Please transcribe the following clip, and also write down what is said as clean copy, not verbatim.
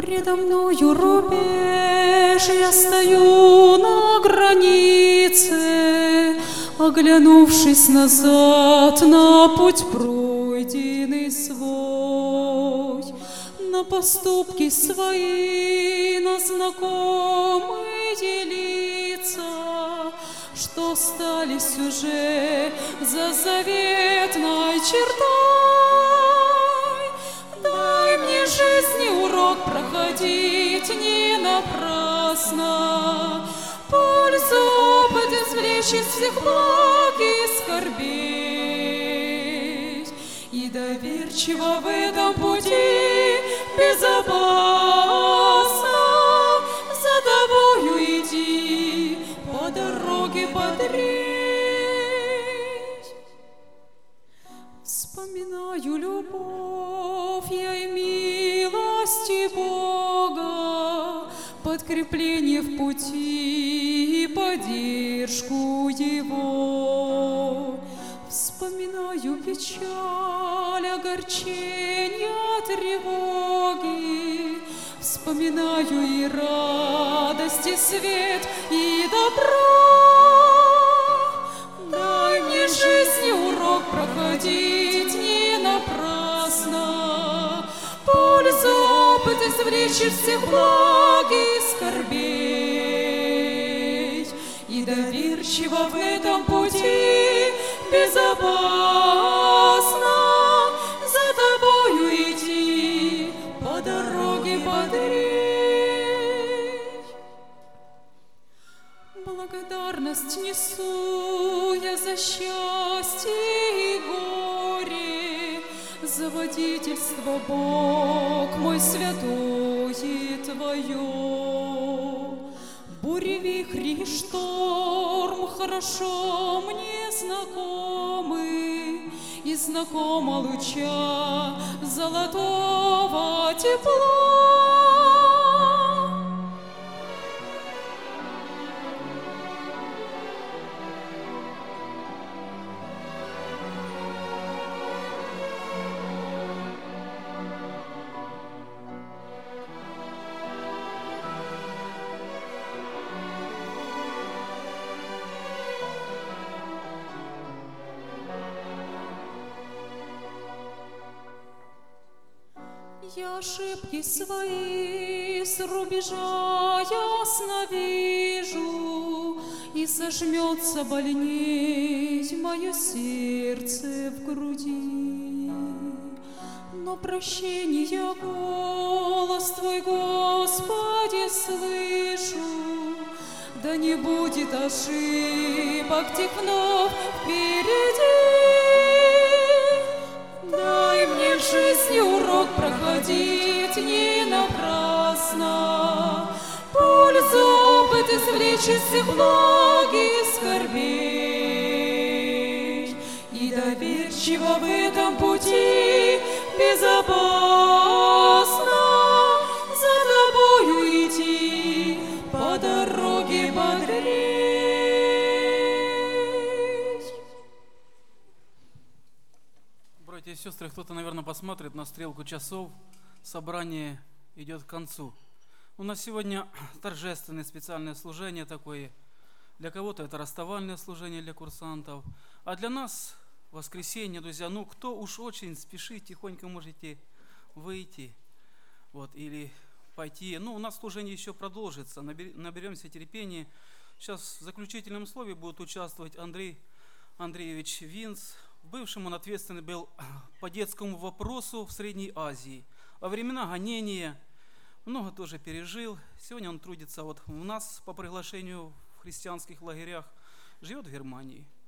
Предо мною рубеж, я стою на границе, оглянувшись назад на путь пройденный свой, на поступки свои, на знакомые лица, что остались уже за заветной чертой. Дай мне жизни урок проходить не напрасно, пользу опыт извлечь из всех благ и скорбей, и доверчиво в этом пути безопасно за тобою иди, по дороге бодрей. Вспоминаю любовь я и милости Бога, подкрепление в пути и поддержку Его. Вспоминаю печаль, огорчения, тревоги, вспоминаю и радость, и свет, и добро. Дай мне жизни урок проходить не напрасно, пользу опыт извлечь из всех благ и скорбей, и доверчиво в этом пути безопасно за тобою иди, по дороге бодрей. Благодарность несу я за счастье и горе, за водительство, Бог мой святой и Твое. Бури, вихри и шторм хорошо мне знакомы, и знакома луча золотого тепла. Я ошибки свои с рубежа ясно вижу, и сожмется больней мое сердце в груди. Но прощения голос Твой, Господи, слышу, да не будет ошибок тех вновь впереди. Дай мне в жизни урок проходить не напрасно, пользу опыт извлечь из всех благ и скорбей, и доверчиво в этом пути безопасно за тобою идти, по дороге бодрей. Братья и сестры, кто-то, наверное, посмотрит на стрелку часов, собрание идет к концу. У нас сегодня торжественное специальное служение такое. Для кого-то это расставальное служение для курсантов, а для нас воскресенье, друзья. Ну, кто уж очень спешит, тихонько можете выйти, или пойти. У нас служение еще продолжится, наберемся терпения. Сейчас в заключительном слове будет участвовать Андрей Андреевич Винц. В бывшем он ответственный был по детскому вопросу в Средней Азии. Во времена гонения много тоже пережил. Сегодня он трудится у нас по приглашению в христианских лагерях, живет в Германии.